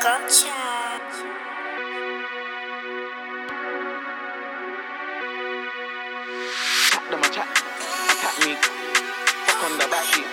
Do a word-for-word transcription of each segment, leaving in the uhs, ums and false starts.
Gotcha. Chat them a chat, attack me, fuck on the backseat.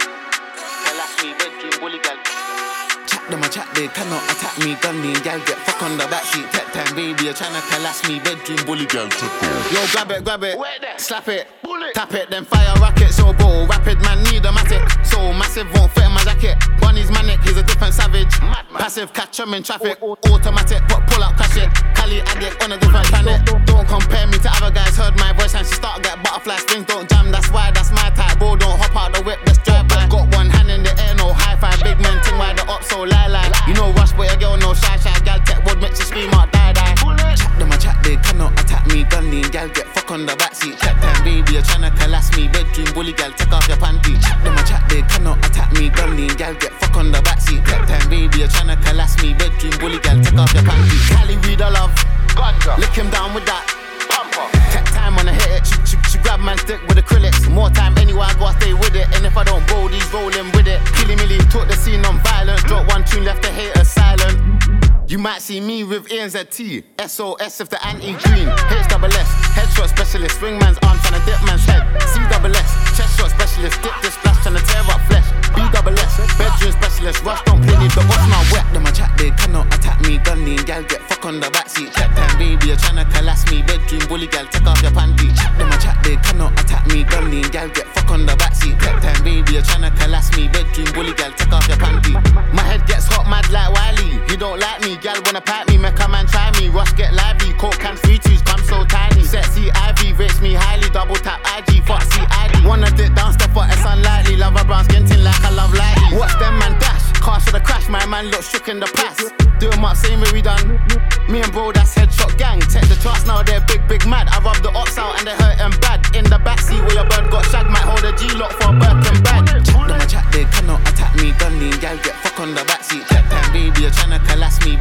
Tell us me bedroom bully gal. Chat them a chat, they cannot attack me. Gun me, gal get fuck on the backseat. Tech time baby, you're tryna tell us me bedroom bully gal. Yo, grab it, grab it, slap it, tap it, then fire rocket. So bro, rapid man need a matic. So massive won't fit in my jacket. Bunny's manic, he's a different savage. Passive catch him in traffic. Automatic, but pull up, crash it. Cali addict on a different planet. Don't compare me to other guys. Heard my voice and she start get butterfly strings. Don't jam, that's why that's my type. Bro, don't hop out the whip, let's drive by. Got one hand in the air, no high five. Big man ting, why the up so lie lie. You know rush, but your girl no shy shy. Gal tech wood makes you scream out die die. Chat them a chat, they cannot attack me. Gunny, gal get fuck on the backseat. Chat time baby, you're tryna collapse me. Bedroom bully gal, take off your panty. Chat them a chat, they cannot attack me. Gunny, gal get fuck on the backseat. Chat time baby, you're tryna collapse me. Bedroom bully gal, take off your panty. Cali we the love, ganja. Lick him down with that pumper. Tech time when I hit it, she, she, she grab man stick with acrylics. More time anywhere I go, I stay with it. And if I don't roll, these rolling with it. Killy milly, talk the scene on violence. Drop one tune, left the haters silent. You might see me with A N Z T, S O S if the anti-green. H double S, headshot specialist. Swing man's arm tryna dip man's head. C double S, chest shot specialist. Dip this splash tryna tear up flesh. B double S, bedroom specialist. Rush don't play me, the boss now wet. Them a chat, they cannot attack me. Gunny, gal get fuck on the backseat. Chat time baby, you're tryna collapse me. Bedroom bully gal, take off your panty. Chat them a chat, they cannot attack me. Gunny, gal get fuck on the backseat. Chat time baby, you're tryna collapse me. Bedroom bully gal, take off your panty. My head gets hot, mad like Wiley. You don't like me, gal wanna pat me. Make a man try me. Rush get lively, coke can free twos come so tiny. Sexy Ivy rates me highly. Double tap I G, fuck C I D. Wanna dip down, step up, it's unlikely. Love a brown skin tin like I love lightly. Watch them man dash, car shoulda crash. My man look shook in the past. Do 'em up, same way we done. Me and bro, that's headshot gang. Take the charts now, they're big, big mad. I rub the ops out and they hurt them bad. In the backseat where your bird got shag, might hold a G-lock for a Birkin bag. Chat them a chat, they cannot attack me. Gunny, gal get fuck on the backseat. Chat time baby, you're tryna collapse me.